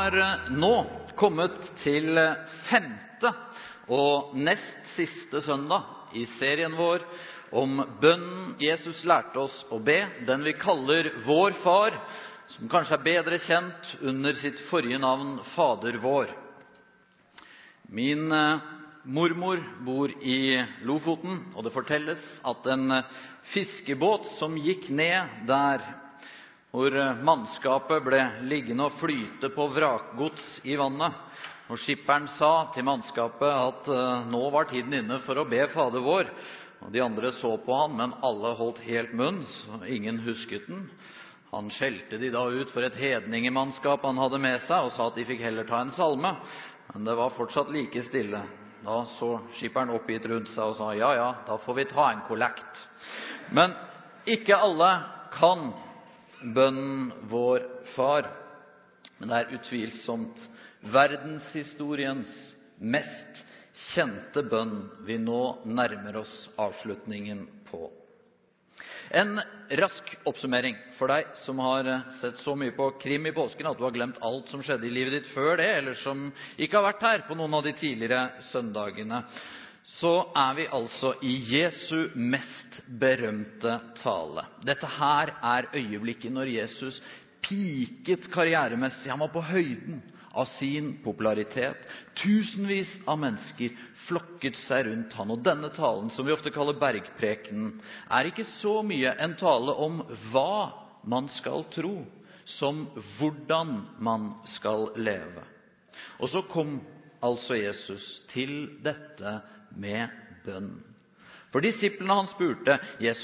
har nå kommet til femte og nest siste søndag i serien vår om bønnen Jesus lærte oss å be, den vi kaller Vår Far, som kanskje er bedre kjent under sitt forrige navn Fader vår. Min mormor bor i Lofoten, og det fortelles at en fiskebåt som gikk ned der, hvor mannskapet ble liggende og flyte på vrakgods i vannet, og skipperen sa til mannskapet at nå var tiden inne for å be Fader vår, og de andre så på han, men alle holdt helt munn, så ingen husket den. Han skjelte de da ut for et hedningemannskap han hadde med seg, og sa at de fikk heller ta en salme, men det var fortsatt like stille. Da så skipperen oppgitt rundt seg og sa, ja, da får vi ta en kollekt. Men ikke alle kan bønnen Vår Far, men det er utvilsomt verdenshistoriens mest kjente bønn vi nå nærmer oss avslutningen på. En rask oppsummering for deg som har sett så mye på krim i påsken at du har glemt alt som skjedde i livet ditt før det, eller som ikke har vært her på noen av de tidligere søndagene. Så er vi altså i Jesu mest berømte tale. Dette her er øyeblikket når Jesus piket karrieremessig. Han var på høyden av sin popularitet. Tusenvis av mennesker flokket seg rundt han. Og denne talen, som vi ofte kaller bergprekenen, er ikke så mye en tale om hva man skal tro, som hvordan man skal leve. Og så kom altså Jesus til dette med bønn. For disiplene han spurte,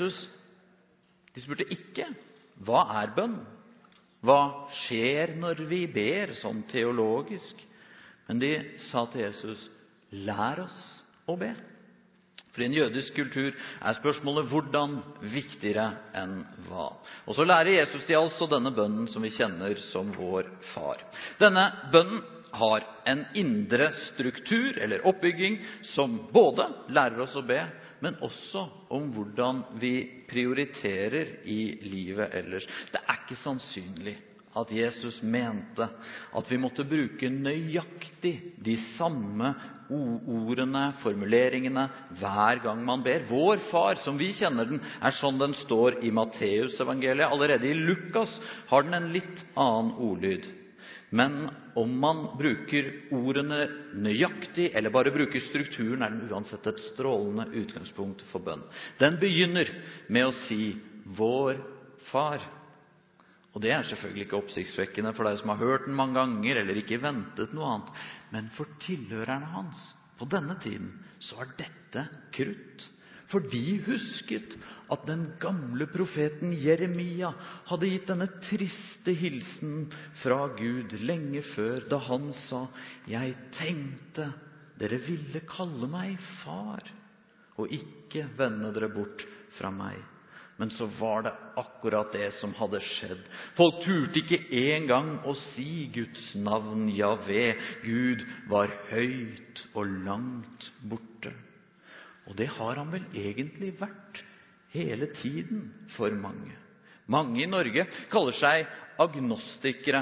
de spurte ikke, hva er bønn? Hva skjer når vi ber, sånn teologisk? Men de sa til Jesus, lær oss å be. For i en jødisk kultur er spørsmålet hvordan viktigere enn hva. Og så lærer Jesus de altså denne bønnen som vi kjenner som Vår Far. Denne bønnen har en indre struktur eller oppbygging som både lærer oss å be, men også om hvordan vi prioriterer i livet ellers. Det er ikke sannsynlig at Jesus mente at vi måtte bruke nøyaktig de samme ordene, formuleringene, hver gang man ber. Vår Far, som vi kjenner den, er sånn den står i Matteus-evangeliet. Allerede i Lukas har den en litt annen ordlyd. Men om man bruker ordene nøyaktig, eller bare bruker strukturen, er den uansett et strålende utgangspunkt for bønn. Den begynner med å si Vår Far. Og det er selvfølgelig ikke oppsiktsvekkende for deg som har hørt den mange ganger, eller ikke ventet noe annet. Men for tilhørerne hans, på denne tiden, så var dette krutt. For de husket at den gamle profeten Jeremia hadde gitt denne triste hilsen fra Gud lenge før, da han sa, «Jeg tenkte dere ville kalle meg far, og ikke vende dere bort fra meg.» Men så var det akkurat det som hadde skjedd. Folk turte ikke engang å si Guds navn, Jahve. Gud var høyt og langt borte. Og det har han vel egentlig vært hele tiden for mange. Mange i Norge kaller seg agnostikere.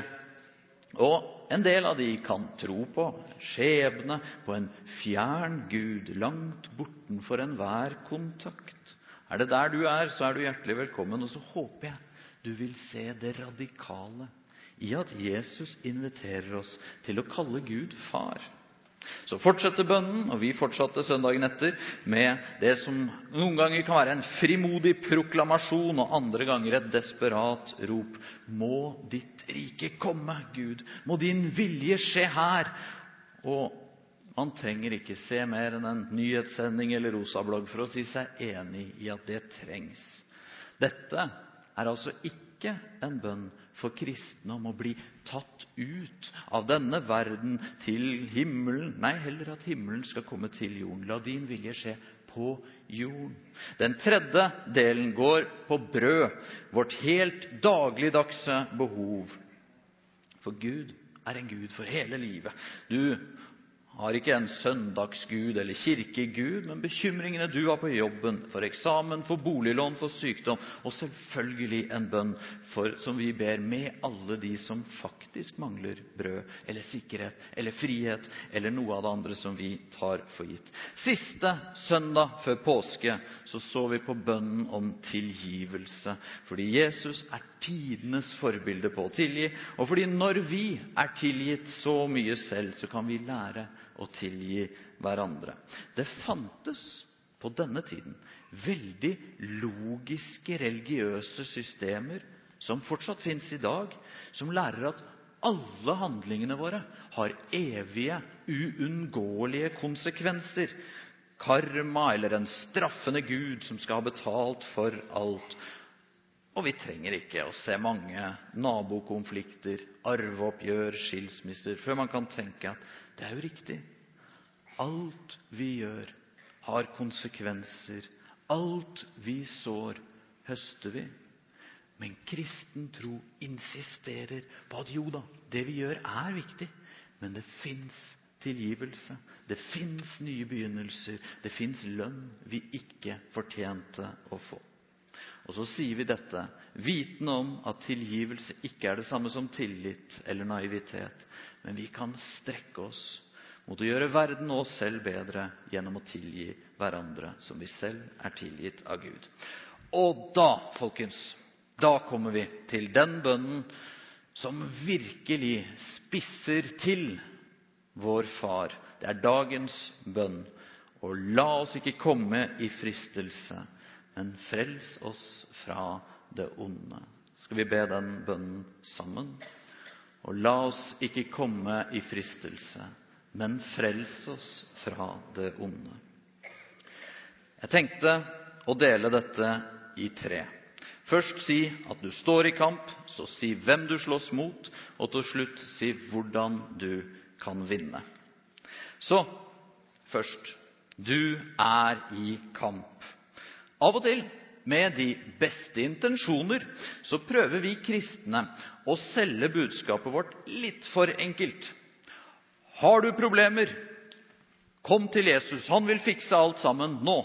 Og en del av de kan tro på skjebne, på en fjern Gud, langt bortenfor enhver kontakt. Er det der du er, så er du hjertelig velkommen. Og så håper jeg du vil se det radikale i at Jesus inviterer oss til å kalle Gud far. Så fortsetter bønnen, og vi fortsatte søndagen etter, med det som noen ganger kan være en frimodig proklamasjon, og andre ganger et desperat rop. Må ditt rike komme, Gud. Må din vilje skje her. Og man trenger ikke se mer enn en nyhetssending eller rosablogg for å si seg enig i at det trengs. Dette er altså ikke en bønn for kristne om å bli tatt ut av denne verden til himmelen. Nei, heller at himmelen skal komme til jorden. La din vilje skje på jorden. Den tredje delen går på brød, vårt helt dagligdagse behov. For Gud er en Gud for hele livet. har ikke en søndagsgud eller kirkegud, men bekymringene du har på jobben, for eksamen, for boliglån, for sykdom, og selvfølgelig en bønn som vi ber med alle de som faktisk mangler brød, eller sikkerhet, eller frihet, eller noe av det andre som vi tar for gitt. Siste søndag før påske så vi på bønnen om tilgivelse, fordi Jesus tidenes forbilde på å tilgi, og fordi når vi tilgitt så mye selv, så kan vi lære å tilgi hverandre. Det fantes på denne tiden veldig logiske religiøse systemer som fortsatt finnes i dag, som lærer at alle handlingene våre har evige, uunngåelige konsekvenser. Karma eller en straffende Gud som skal ha betalt for alt. Og vi trenger ikke å se mange nabokonflikter, arveoppgjør, skilsmisser, før man kan tenke at det jo riktig. Alt vi gjør har konsekvenser. Alt vi sår, høster vi. Men kristen tro insisterer på at jo da, det vi gjør viktig. Men det finnes tilgivelse. Det finnes nye begynnelser. Det finnes lønn vi ikke fortjente å få. Og så sier vi dette, vitende om at tilgivelse ikke det samme som tillit eller naivitet, men vi kan strekke oss mot å gjøre verden og oss selv bedre gjennom å tilgi hverandre som vi selv tilgitt av Gud. Og da, folkens, da kommer vi til den bønnen som virkelig spisser til vår far. Det dagens bønn. Og la oss ikke komme i fristelse, men frels oss fra det onde. Skal vi be den bønnen sammen? Og la oss ikke komme i fristelse, men frels oss fra det onde. Jeg tenkte å dele dette i 3. Først si at du står i kamp, så si hvem du slåss mot, og til slutt si hvordan du kan vinne. Så, først, du i kamp. Av og til, med de beste intensjoner, så prøver vi kristne å selge budskapet vårt litt for enkelt. Har du problemer? Kom til Jesus, han vil fikse alt sammen nå.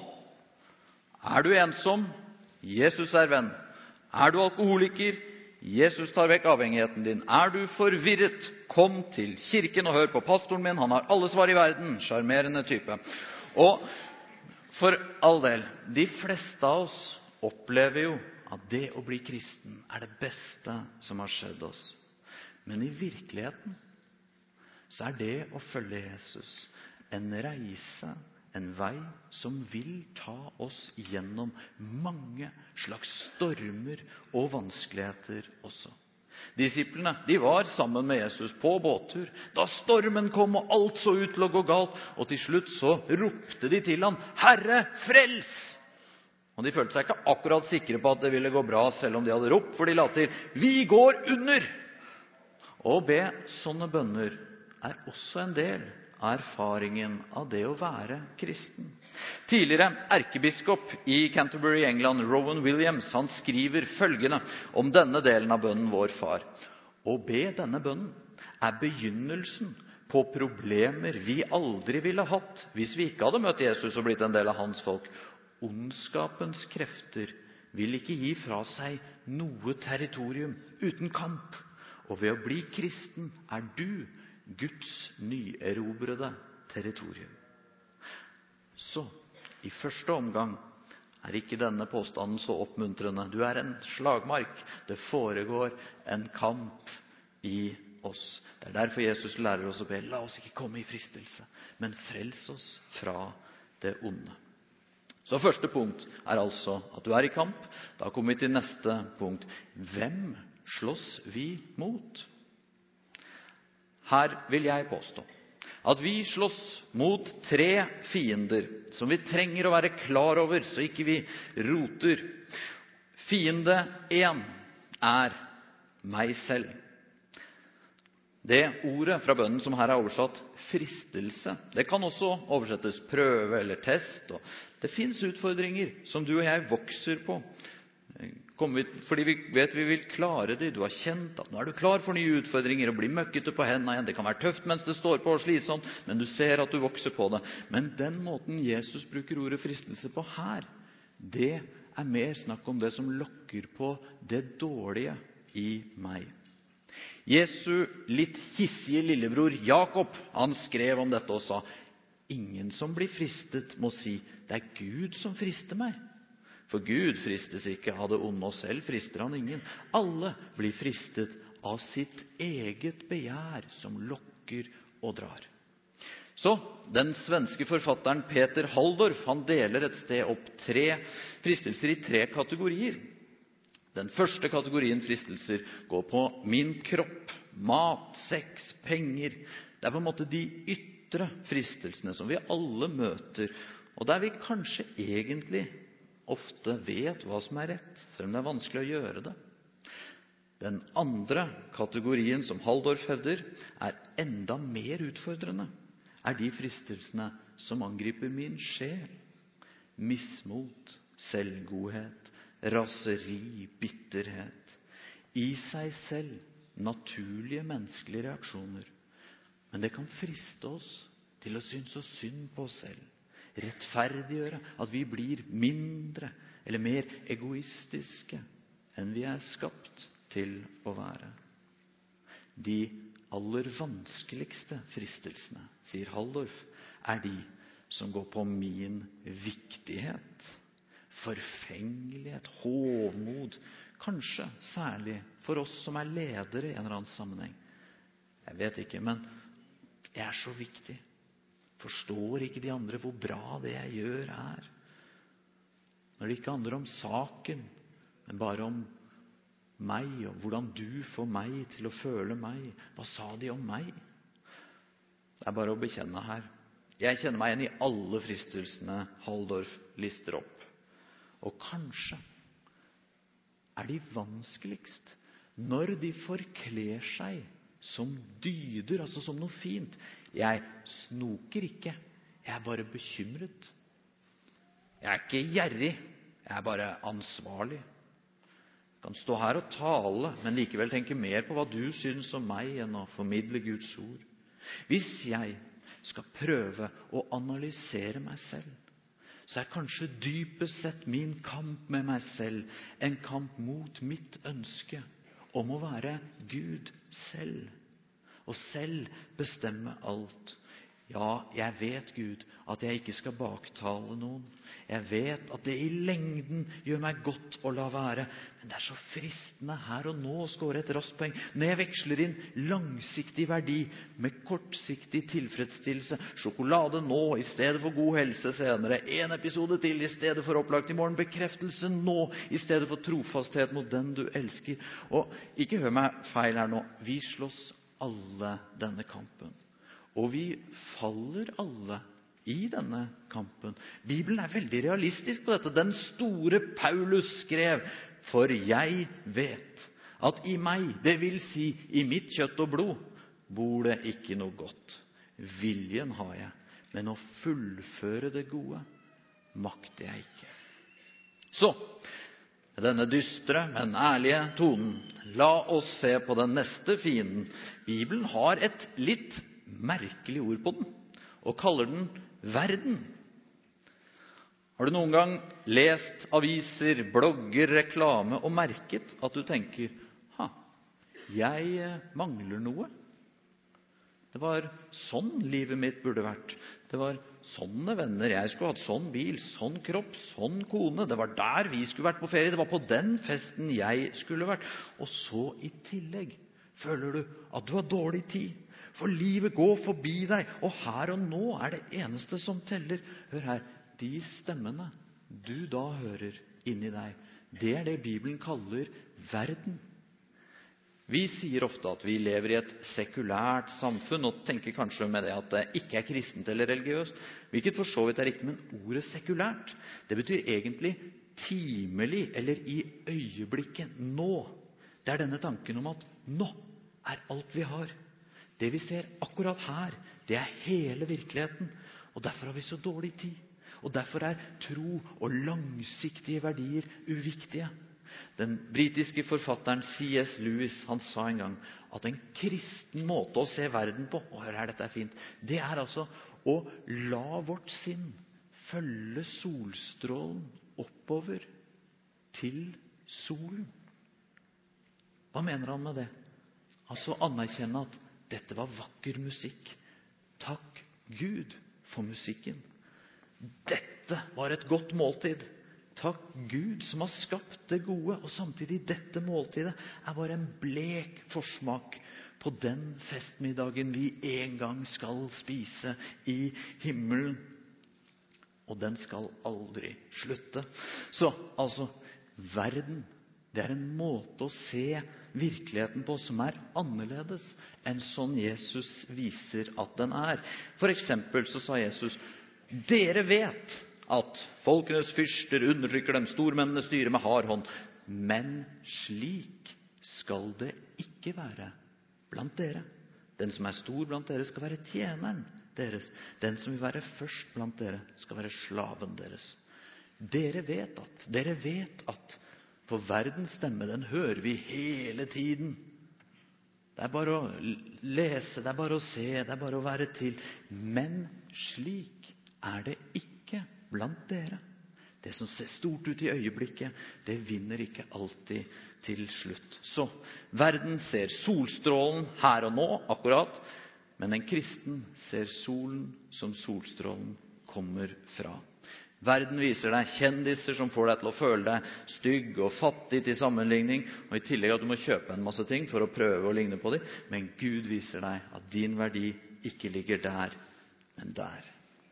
Du ensom? Jesus venn. Du alkoholiker? Jesus tar vekk avhengigheten din. Du forvirret? Kom til kirken og hør på pastoren min, han har alle svar i verden. Charmerende type. Og for all del, de fleste av oss opplever jo at det å bli kristen det beste som har skjedd oss. Men i virkeligheten så det å følge Jesus en reise, en vei som vil ta oss gjennom mange slags stormer og vanskeligheter også. Disiplene, de var sammen med Jesus på båttur. Da stormen kom og alt så ut til å gå galt, og til slutt så ropte de til ham, Herre, frels! Og de følte seg ikke akkurat sikre på at det ville gå bra selv om de hadde ropt, for de la til, vi går under! Å be sånne bønner også en del av erfaringen av det å være kristen. Tidligere erkebiskop i Canterbury, England, Rowan Williams, han skriver følgende om denne delen av bønnen Vår Far. Å be denne bønnen begynnelsen på problemer vi aldri ville hatt hvis vi ikke hadde møtt Jesus og blitt en del av hans folk. Ondskapens krefter vil ikke gi fra seg noe territorium uten kamp. Og ved å bli kristen du Guds nyerobrede territorium. Så, i første omgang ikke denne påstanden så oppmuntrende. Du en slagmark. Det foregår en kamp i oss. Det derfor Jesus lærer oss å be. La oss ikke komme i fristelse, men frels oss fra det onde. Så første punkt altså at du i kamp. Da kommer vi til neste punkt. Hvem slåss vi mot? Her vil jeg påstå at vi slåss mot 3 fiender som vi trenger å være klar over, så ikke vi roter. Fiende 1 meg selv. Det ordet fra bønnen som her oversatt fristelse, det kan også oversettes prøve eller test. Og det finnes utfordringer som du og jeg vokser på. Fordi vi vet vi vil klare det. Du har kjent at nå er du klar for nye utfordringer og blir møkkete på hendene igjen. Det kan være tøft mens det står på og slitsomt, men du ser at du vokser på det. Men den måten Jesus bruker ordet fristelse på her, det er mer snakk om det som lokker på det dårlige i meg. Jesu litt hissige lillebror Jakob, han skrev om dette og sa: ingen som blir fristet må si, det er Gud som frister meg. For Gud fristes ikke av det onde, og selv frister han ingen. Alle blir fristet av sitt eget begjær som lokker og drar. Så den svenske forfatteren Peter Halldorf, han deler et sted opp fristelser i 3 kategorier. Den første kategorien fristelser går på min kropp, mat, sex, penger. Det er på en måte de ytre fristelsene som vi alle møter, og der vi kanskje egentlig ofte vet hva som er rett, selv om det er vanskelig å gjøre det. Den andre kategorien som Halldorf hevder er enda mer utfordrende, er de fristelsene som angriper min sjel. Mismot, selvgodhet, raseri, bitterhet. I seg selv naturlige menneskelige reaksjoner. Men det kan friste oss til å synes så synd på oss selv. Rettferdiggjøre at vi blir mindre eller mer egoistiske enn vi er skapt til å være. De aller vanskeligste fristelsene, sier Halldorf, er de som går på min viktighet, forfengelighet, hovmod, kanskje særlig for oss som er ledere i en eller annen sammenheng. Jeg vet ikke, men jeg er så viktig. Forstår ikke de andre hvor bra det jeg gjør er? Når det ikke handler om saken, men bare om meg, og hvordan du får meg til å føle meg. Hva sa de om meg? Det er bare å bekjenne her. Jeg kjenner meg igjen i alle fristelsene Halldorf lister opp. Og kanskje er de vanskeligst når de forkler seg som dyder, altså som noe fint. Jeg snoker ikke, jeg er bare bekymret. Jeg er ikke gjerrig, jeg er bare ansvarlig. Jeg kan stå her og tale, men likevel tenke mer på hva du synes om meg enn å formidle Guds ord. Hvis jeg skal prøve å analysere meg selv, så er kanskje dypest sett min kamp med meg selv en kamp mot mitt ønske om å være Gud selv, og selv bestemme alt. Ja, jeg vet, Gud, at jeg ikke skal baktale noen. Jeg vet at det i lengden gjør meg godt å la være. Men det er så fristende her og nå å score et raskt poeng. Når jeg veksler inn langsiktig verdi med kortsiktig tilfredsstillelse. Sjokolade nå i stedet for god helse senere. En episode til i stedet for opplagt i morgen. Bekreftelse nå i stedet for trofasthet mot den du elsker. Og ikke hør meg feil her nå. Vi slåss alle denne kampen. Og vi faller alle i denne kampen. Bibelen er veldig realistisk på dette. Den store Paulus skrev: For jeg vet at i meg, det vil si i mitt kjøtt og blod, bor det ikke noe godt. Viljen har jeg, men å fullføre det gode makter jeg ikke. Så, med denne dystre, men ærlige tonen, la oss se på den neste fienden. Bibelen har et litt merkelig ord på den, og kaller den verden. Har du noen gang lest aviser, blogger, reklame og merket at du tenker: jeg mangler noe? Det var sånn livet mitt burde vært. Det var sånne venner. Jeg skulle hatt sånn bil, sånn kropp, sånn kone. Det var der vi skulle vært på ferie. Det var på den festen jeg skulle vært. Og så i tillegg føler du at du har dårlig tid. For livet går forbi deg, og her og nå er det eneste som teller. Hør her, de stemmene du da hører inni deg, det er det Bibelen kaller verden. Vi sier ofte at vi lever i et sekulært samfunn, og tenker kanskje med det at det ikke er kristent eller religiøst, hvilket for så vidt er riktig, men ordet sekulært, det betyr egentlig timelig, eller i øyeblikket, nå. Det er denne tanken om at nå er alt vi har. Det vi ser akkurat her, det er hele virkeligheten, og derfor har vi så dårlig tid. Og derfor er tro og langsiktige verdier uviktige. Den britiske forfatteren C.S. Lewis, han sa en gang at en kristen måte å se verden på, og hør her, dette er fint, det er altså å la vårt sinn følge solstrålen oppover til solen. Hva mener han med det? Altså anerkjenne at dette var vakker musikk. Takk Gud for musikken. Dette var et godt måltid. Takk Gud som har skapt det gode, og samtidig dette måltidet er bare en blek forsmak på den festmiddagen vi en gang skal spise i himmelen. Og den skal aldri slutte. Så, altså, verden, det er en måte å se virkeligheten på som er annerledes enn sånn Jesus viser at den er. For eksempel så sa Jesus, dere vet at folkenes fyrster undertrykker dem, stormennene styrer med hard hånd. Men slik skal det ikke være blant dere. Den som er stor blant dere skal være tjeneren deres. Den som vil være først blant dere skal være slaven deres. Dere vet at, for verdens stemme, den hører vi hele tiden. Det er bare å lese, det er bare å se, det er bare å være til. Men slik er det ikke blant dere. Det som ser stort ut i øyeblikket, det vinner ikke alltid til slutt. Så verden ser solstrålen her og nå, akkurat, men en kristen ser solen som solstrålen kommer fra. Verden viser deg kjendiser som får deg til å føle deg stygg og fattig til sammenligning, og i tillegg at du må kjøpe en masse ting for å prøve å ligne på dem. Men Gud viser deg at din verdi ikke ligger der, men der.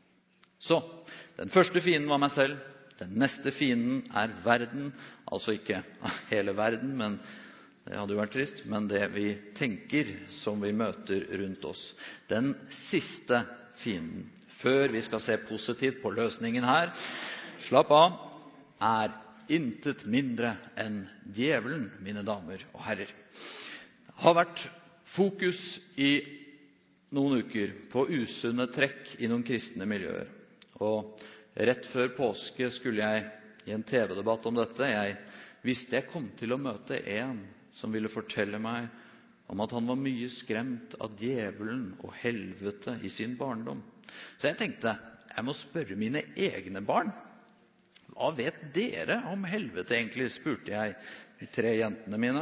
Så, den første fienden var meg selv. Den neste fienden er verden. Altså ikke hele verden, men det hadde jo vært trist, men det vi tenker som vi møter rundt oss. Den siste fienden, før vi skal se positivt på løsningen her, slapp av, er intet mindre enn djevelen, mine damer og herrer. Det har vært fokus i noen uker på usunne trekk i noen kristne miljøer. Og rett før påske skulle jeg i en TV-debatt om dette. Jeg visste jeg kom til å møte en som ville fortelle meg om at han var mye skremt av djevelen og helvete i sin barndom. Så jeg tenkte, jeg må spørre mine egne barn. Hva vet dere om helvete egentlig, spurte jeg de 3 jentene mine.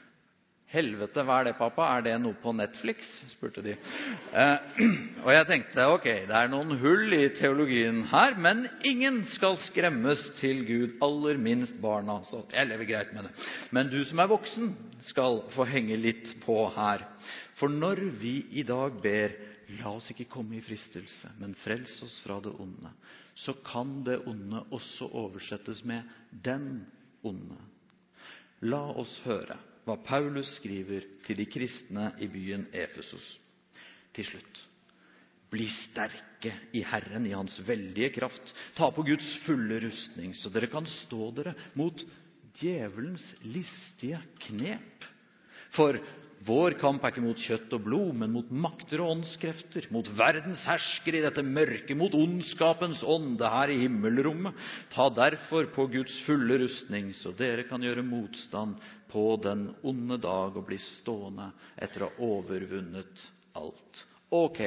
Helvete, hva er det, pappa? Er det noe på Netflix? Spurte de. Og jeg tenkte, ok, det er noen hull i teologien her, men ingen skal skremmes til Gud, aller minst barna. Så jeg lever greit med det. Men du som er voksen skal få henge litt på her. For når vi i dag ber, la oss ikke komme i fristelse, men frels oss fra det onde, så kan det onde også oversettes med den onde. La oss høre hva Paulus skriver til de kristne i byen Efesus. Til slutt. Bli sterke i Herren, i hans veldige kraft. Ta på Guds fulle rustning, så dere kan stå dere mot djevelens listige knep. For vår kamp er ikke mot kjøtt og blod, men mot makter og åndskrefter, mot verdens hersker i dette mørke, mot ondskapens ånde her i himmelrommet. Ta derfor på Guds fulle rustning, så dere kan gjøre motstand på den onde dag og bli stående etter å ha overvunnet alt. Ok.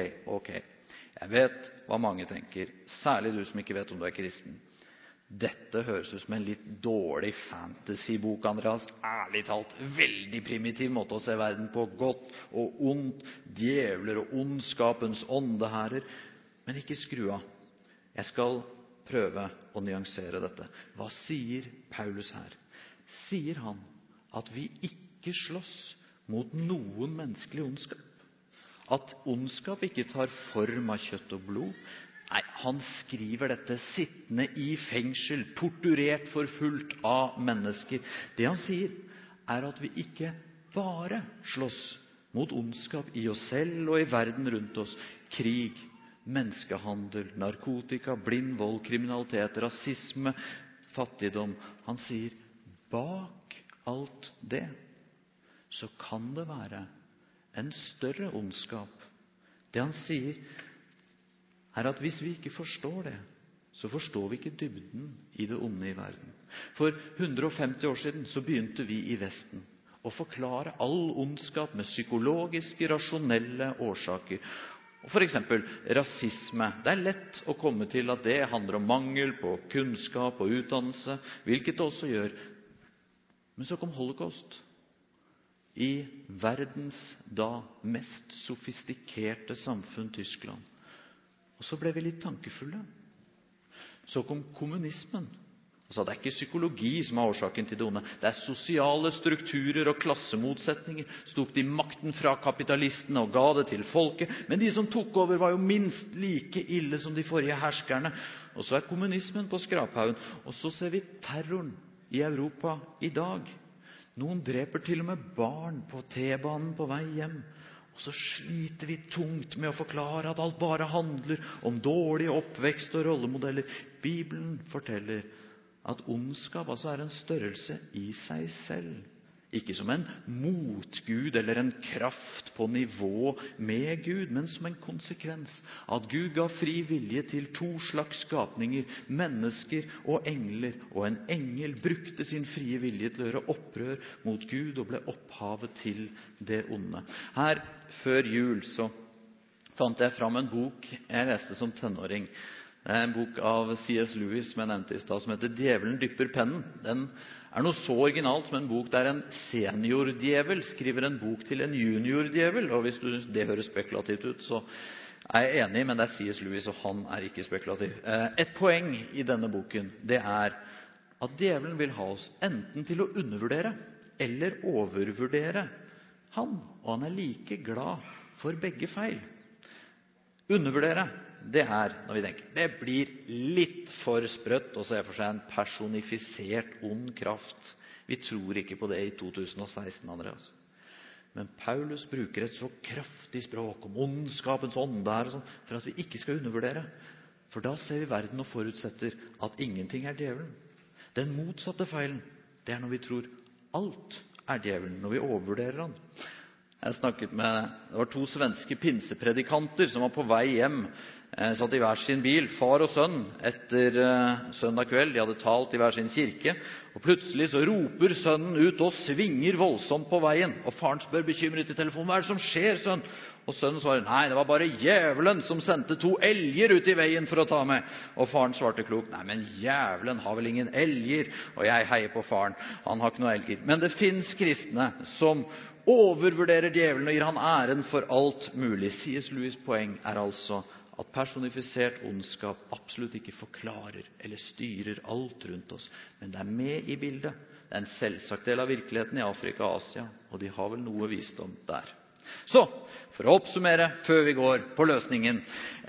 Jeg vet hva mange tenker, særlig du som ikke vet om du er kristen. Dette høres ut som en litt dårlig fantasy-bok, Andreas. Ærlig talt, veldig primitiv måte å se verden på. Godt og ondt, djevler og ondskapens åndeherrer. Men ikke skru av. Jeg skal prøve å nyansere dette. Hva sier Paulus her? Sier han at vi ikke slåss mot noen menneskelig ondskap? At ondskap ikke tar form av kjøtt og blod? Nei, han skriver dette sittende i fengsel, torturert, forfulgt av mennesker. Det han sier er at vi ikke bare slåss mot ondskap i oss selv og i verden rundt oss. Krig, menneskehandel, narkotika, blind vold, kriminalitet, rasisme, fattigdom. Han sier, bak alt det, så kan det være en større ondskap. Det han sier er at hvis vi ikke forstår det, så forstår vi ikke dybden i det onde i verden. For 150 år siden så begynte vi i Vesten å forklare all ondskap med psykologiske, rasjonelle årsaker. For eksempel rasisme. Det er lett å komme til at det handler om mangel på kunnskap og utdannelse, hvilket det også gjør. Men så kom holocaust i verdens da mest sofistikerte samfunn, Tyskland. Og så ble vi litt tankefulle. Så kom kommunismen. Og sa det er ikke psykologi som er årsaken til det onde. Det er sosiale strukturer og klassemotsetninger. Så tok de makten fra kapitalistene og ga det til folket. Men de som tok over var jo minst like ille som de forrige herskerne. Og så er kommunismen på skraphaugen. Og så ser vi terroren i Europa i dag. Noen dreper til og med barn på T-banen på vei hjem. Og så sliter vi tungt med å forklare at alt bare handler om dårlig oppvekst og rollemodeller. Bibelen forteller at ondskap altså er en størrelse i seg selv. Ikke som en motgud eller en kraft på nivå med Gud, men som en konsekvens. At Gud ga fri vilje til 2 slags skapninger, mennesker og engler. Og en engel brukte sin frie vilje til å gjøre opprør mot Gud og ble opphavet til det onde. Her før jul så fant jeg fram en bok jeg leste som tenåring. Det er en bok av C.S. Lewis, som jeg nevnte i sted, som heter «Djevelen dypper pennen». Den er noe så originalt som en bok der en seniordjevel skriver en bok til en juniordjevel. Og hvis du synes det høres spekulativt ut, så er jeg enig, men det er C.S. Lewis, og han er ikke spekulativ. Et poeng i denne boken, det er at djevelen vil ha oss enten til å undervurdere eller overvurdere han, og han er like glad for begge feil. Undervurdere, det er når vi tenker det blir litt for sprøtt å se for seg en personifisert ond kraft. Vi tror ikke på det i 2016, Andreas. Men Paulus bruker et så kraftig språk om ondskapens ånd der og sånn, for at vi ikke skal undervurdere. For da ser vi verden og forutsetter at ingenting er djevelen. Den motsatte feilen, det er når vi tror alt er djevelen, når vi overvurderer han. Det var 2 svenske pinsepredikanter som var på vei hjem, satt i hver sin bil, far og sønn, etter søndag kveld. De hadde talt i hver sin kirke, og plutselig så roper sønnen ut og svinger voldsomt på veien. Og faren spør bekymret i telefonen, hva er det som skjer, sønn? Og sønnen svarer, nei, det var bare djevelen som sendte 2 elger ut i veien for å ta meg. Og faren svarte klokt, nei, men djevelen har vel ingen elger. Og jeg heier på faren, han har ikke noe elger. Men det finnes kristne som overvurderer djevelen og gir han æren for alt mulig. C.S. Lewis' poeng er altså at personifisert ondskap absolutt ikke forklarer eller styrer alt rundt oss, men det er med i bildet. Det er en selvsagt del av virkeligheten i Afrika og Asia, og de har vel noe visdom der. Så, for å oppsummere før vi går på løsningen.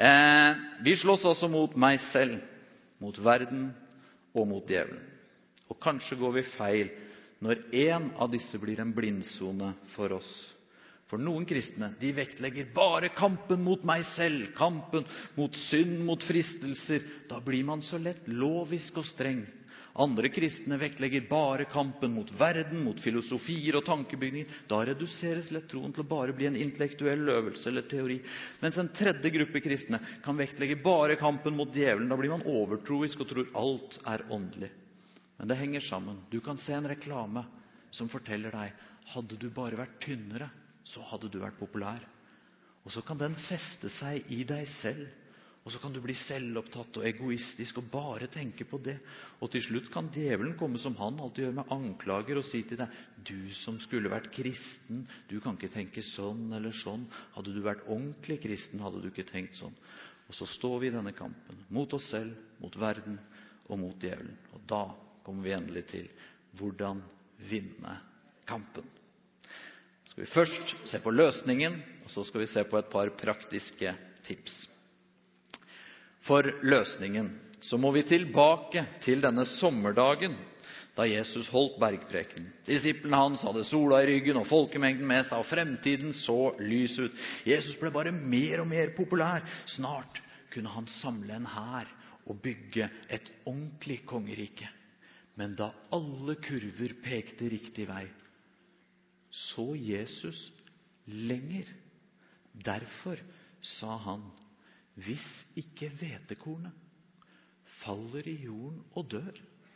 Vi slåss altså mot meg selv, mot verden og mot djevelen. Og kanskje går vi feil når en av disse blir en blindsone for oss. For noen kristne, de vektlegger bare kampen mot meg selv, kampen mot synd, mot fristelser. Da blir man så lett lovisk og streng. Andre kristne vektlegger bare kampen mot verden, mot filosofier og tankebygninger. Da reduseres lett troen til å bare bli en intellektuell øvelse eller teori. Mens en tredje gruppe kristne kan vektlegge bare kampen mot djevelen. Da blir man overtroisk og tror alt er åndelig. Men det henger sammen. Du kan se en reklame som forteller deg, hadde du bare vært tynnere, så hadde du vært populær. Og så kan den feste seg i deg selv. Og så kan du bli selvopptatt og egoistisk og bare tenke på det. Og til slutt kan djevelen komme som han alltid gjør, med anklager og si til deg, du som skulle vært kristen, du kan ikke tenke sånn eller sånn. Hadde du vært ordentlig kristen, hadde du ikke tenkt sånn. Og så står vi i denne kampen mot oss selv, mot verden og mot djevelen. Og da kommer vi endelig til hvordan vinne kampen. Skal vi først se på løsningen, og så skal vi se på et par praktiske tips. For løsningen så må vi tilbake til denne sommerdagen da Jesus holdt bergpreken. Disiplene hans hadde sola i ryggen og folkemengden med seg, og fremtiden så lys ut. Jesus ble bare mer og mer populær. Snart kunne han samle en hær og bygge et ordentlig kongerike. Men da alle kurver pekte riktig vei, så Jesus lenger. Derfor sa han, hvis ikke hvetekornet faller i jorden og dør.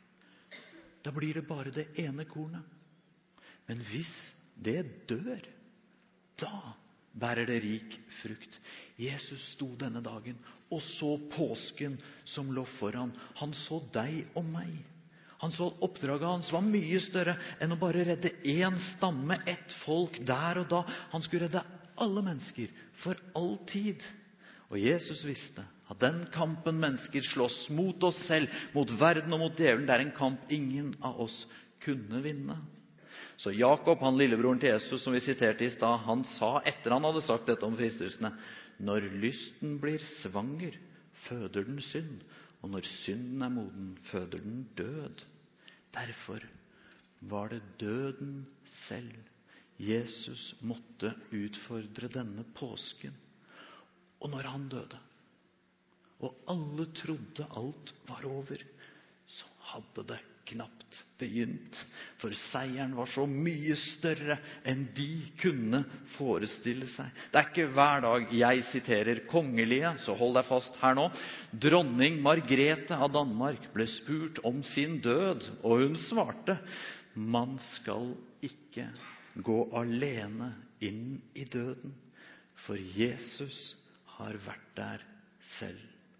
Da blir det bare det ene kornet. Men hvis det dør, da bærer det rik frukt. Jesus sto denne dagen og så påsken som lå foran. Han så deg og meg. Han så at oppdraget hans var mye større enn å bare redde én stamme, ett folk der og da. Han skulle redde alle mennesker for all tid. Og Jesus visste at den kampen mennesker slåss mot oss selv, mot verden og mot djevelen, det er en kamp ingen av oss kunne vinne. Så Jakob, han lillebroren til Jesus som vi siterte i stad, han sa etter han hadde sagt dette om fristelsene: når lysten blir svanger, føder den synd, og når synden er moden, føder den død. Derfor var det døden selv Jesus måtte utfordre denne påsken. Og når han døde, og alle trodde alt var over, så hadde det knapt begynt. For seieren var så mye større enn de kunne forestille seg. Det er ikke hver dag jeg siterer kongelige, så hold deg fast her nå. Dronning Margrethe av Danmark ble spurt om sin død, og hun svarte: man skal ikke gå alene inn i døden, for Jesus har vært der selv.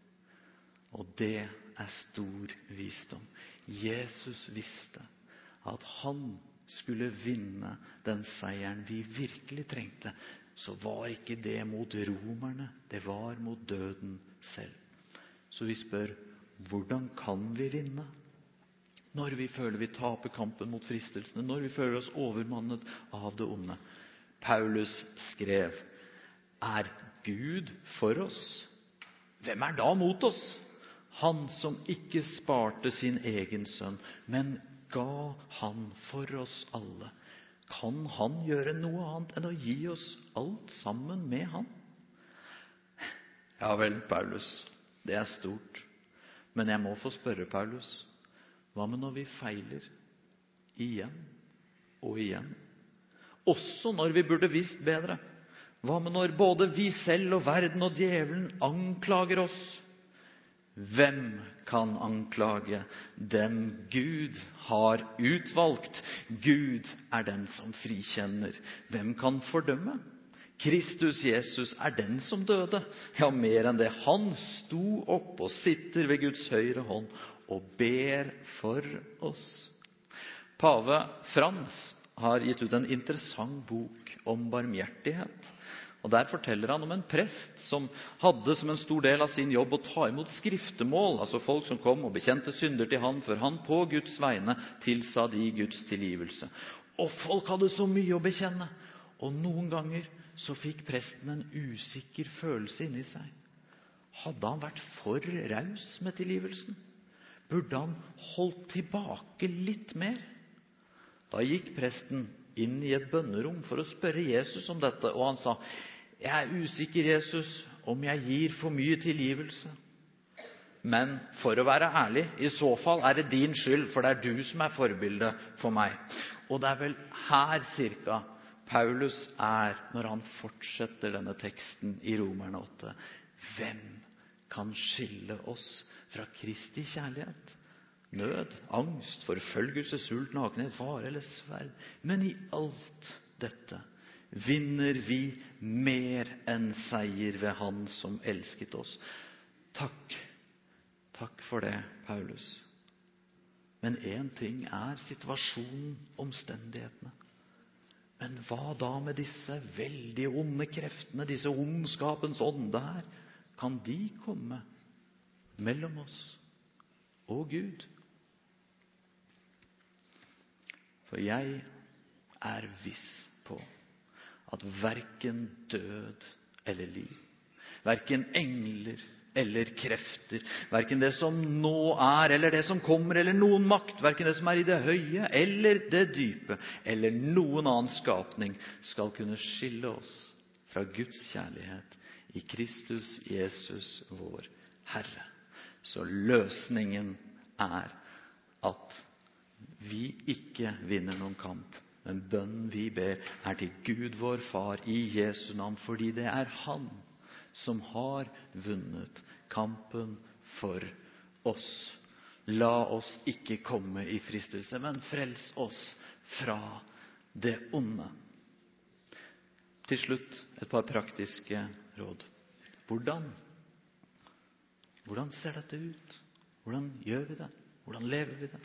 Og det er stor visdom. Jesus visste at han skulle vinne den seieren vi virkelig trengte. Så var ikke det mot romerne, det var mot døden selv. Så vi spør, hvordan kan vi vinne? Når vi føler vi taper kampen mot fristelsene, når vi føler oss overmannet av det onde. Paulus skrev: er Gud for oss? Hvem er da mot oss? Han som ikke sparte sin egen sønn, men ga han for oss alle. Kan han gjøre noe annet enn å gi oss alt sammen med han? Ja vel, Paulus, det er stort. Men jeg må få spørre Paulus, hva med når vi feiler igjen og igjen? Også når vi burde visst bedre. Hva med når både vi selv og verden og djevelen anklager oss? Hvem kan anklage dem Gud har utvalgt? Gud er den som frikjenner. Hvem kan fordømme? Kristus Jesus er den som døde. Ja, mer enn det. Han sto opp og sitter ved Guds høyre hånd og ber for oss. Pave Frans har gitt ut en interessant bok om barmhjertighet. Og der forteller han om en prest som hadde som en stor del av sin jobb å ta imot skriftemål, altså folk som kom og bekjente synder til han, for han på Guds vegne tilsa de Guds tilgivelse. Og folk hadde så mye å bekjenne, og noen ganger så fikk presten en usikker følelse inni seg. Hadde han vært for raus med tilgivelsen? Burde han holdt tilbake litt mer? Da gikk presten inn i et bønnerom for å spørre Jesus om dette, og han sa: jeg er usikker, Jesus, om jeg gir for mye tilgivelse. Men for å være ærlig, i så fall er det din skyld, for det er du som er forbildet for meg. Og det er vel her cirka Paulus er når han fortsetter denne teksten i Romerne 8. Hvem kan skille oss fra Kristi kjærlighet? Nød, angst, forfølgelse, sult, nakenhet, fare eller sverd. Men i alt dette vinner vi mer enn seier ved Han som elsket oss. Takk. Takk for det, Paulus. Men en ting er situasjonen, omstendighetene. Men hva da med disse veldig onde kreftene, disse ondskapens ånde her? Kan de komme mellom oss og Gud? For jeg er viss på at hverken død eller liv, hverken engler eller krefter, hverken det som nå er eller det som kommer, eller noen makt, hverken det som er i det høye eller det dype, eller noen annen skapning, skal kunne skille oss fra Guds kjærlighet i Kristus Jesus vår Herre. Så løsningen er at vi ikke vinner noen kamp, men bønnen vi ber er til Gud vår Far i Jesu navn, fordi det er Han som har vunnet kampen for oss. La oss ikke komme i fristelse, men frels oss fra det onde. Til slutt et par praktiske råd. Hvordan ser dette ut? Hvordan gjør vi det? Hvordan lever vi det?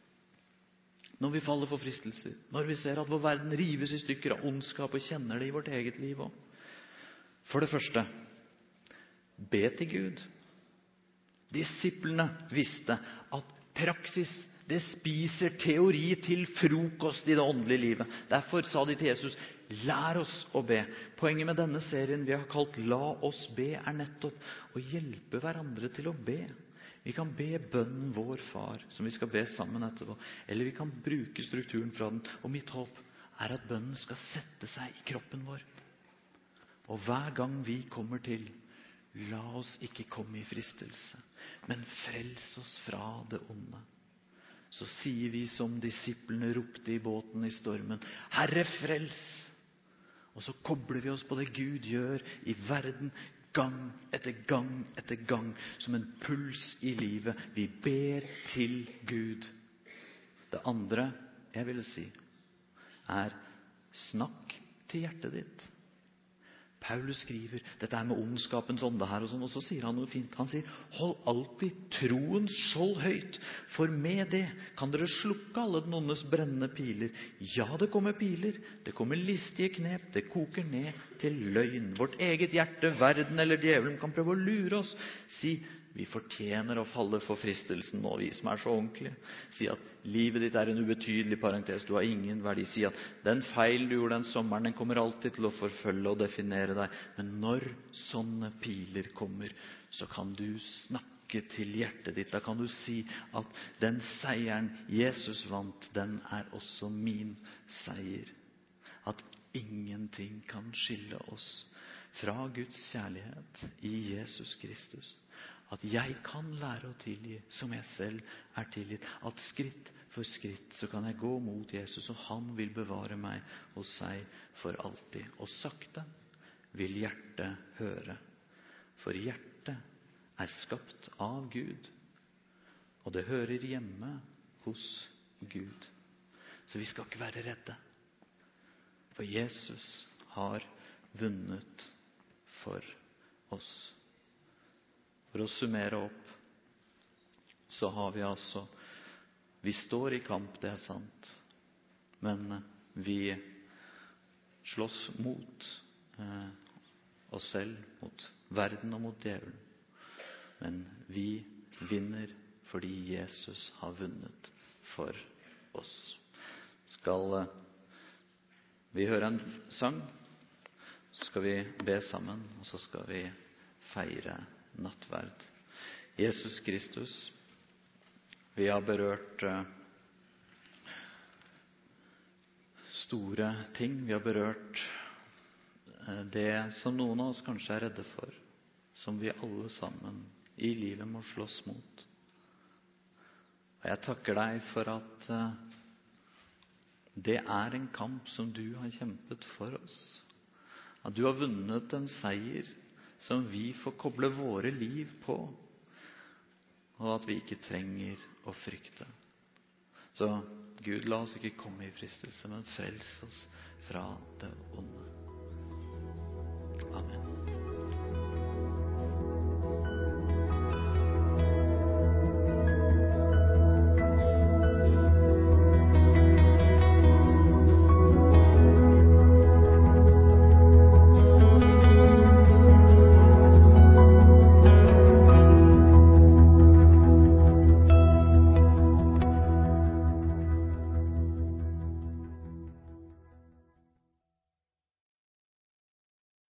Når vi faller for fristelser, når vi ser at vår verden rives i stykker av ondskap og kjenner det i vårt eget liv også. For det første, be til Gud. Disiplene visste at praksis, det spiser teori til frokost i det åndelige livet. Derfor sa de til Jesus, lær oss å be. Poenget med denne serien vi har kalt La oss be, er nettopp å hjelpe hverandre til å be. Vi kan be bønnen Vår Far, som vi skal be sammen etterpå. Eller vi kan bruke strukturen fra den. Og mitt håp er at bønnen skal sette seg i kroppen vår. Og hver gang vi kommer til, la oss ikke komme i fristelse, men frels oss fra det onde. Så sier vi som disiplene ropte i båten i stormen, Herre, frels! Og så kobler vi oss på det Gud gjør i verden, gang etter gang etter gang, som en puls i livet. Vi ber til Gud. Det andre jeg ville si, er snakk til hjertet ditt. Paulus skriver dette er med ondskapens ånde her og sånn, og så sier han noe fint. Han sier, hold alltid troens skjold høyt, for med det kan dere slukke alle den ondes brennende piler. Ja, det kommer piler, det kommer listige knep, det koker ned til løgn. Vårt eget hjerte, verden eller djevelen kan prøve å lure oss. Si, vi fortjener å falle for fristelsen nå, vi som er så ordentlige. Si at livet ditt er en ubetydelig parentes, du har ingen verdi. Si at den feil du gjorde den sommeren, den kommer alltid til å forfølge og definere deg. Men når sånne piler kommer, så kan du snakke til hjertet ditt. Da kan du si at den seieren Jesus vant, den er også min seier. At ingenting kan skille oss fra Guds kjærlighet i Jesus Kristus. At jeg kan lære å tilgi som jeg selv er tilgitt. At skritt for skritt så kan jeg gå mot Jesus, og han vil bevare meg hos seg for alltid. Og sakte vil hjertet høre. For hjertet er skapt av Gud, og det hører hjemme hos Gud. Så vi skal ikke være redde. For Jesus har vunnet for oss. For å summere opp, så har vi står i kamp, det er sant, men vi slåss mot oss selv, mot verden og mot djevelen. Men vi vinner fordi Jesus har vunnet for oss. Skal vi høre en sang, så skal vi be sammen, og så skal vi feire nattverd. Jesus Kristus, vi har berørt store ting. Vi har berørt det som noen av oss kanskje er redde for, som vi alle sammen i livet må slåss mot. Og jeg takker deg for at det er en kamp som du har kjempet for oss. At du har vunnet en seier som vi får koble våre liv på, og at vi ikke trenger å frykte. Så Gud, la oss ikke komme i fristelse, men frels oss fra det onde.